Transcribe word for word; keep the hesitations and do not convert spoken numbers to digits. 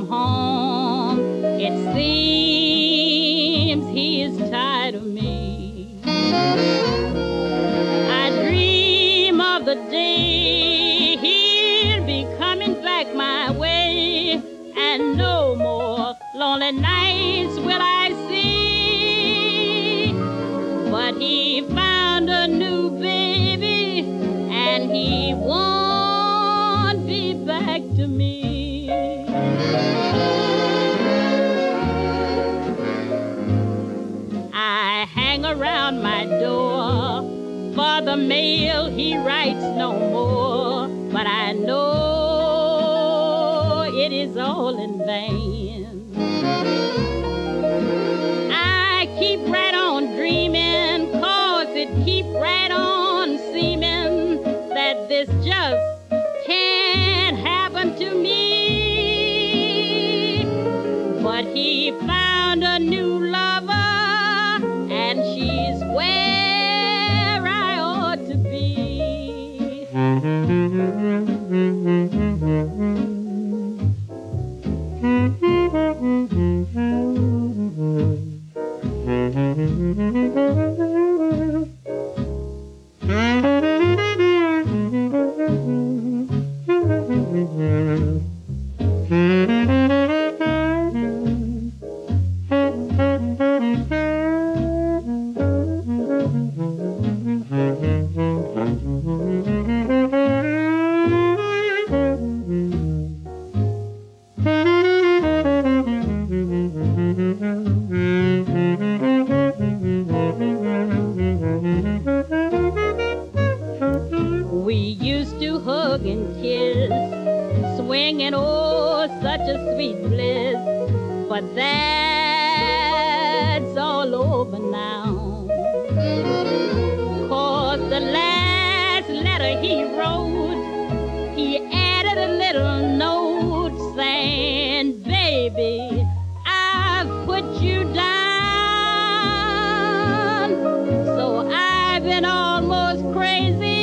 come home. It seems he is tired of me. I dream of the day he'll be coming back my way, and no more lonely nights will I see. But he found a new baby, and he won't be back to me. I hang around my door for the mail, he writes no more, but I know it is all in vain. I keep right on dreaming, cause it keep right on seeming that this just can't happen to me. But he found a new lover, and she's where I ought to be. We used to hug and kiss, swinging, oh, such a sweet bliss. But that's all over now, cause the last letter he wrote, he added a little note saying, baby, I've put you down. So I've been almost crazy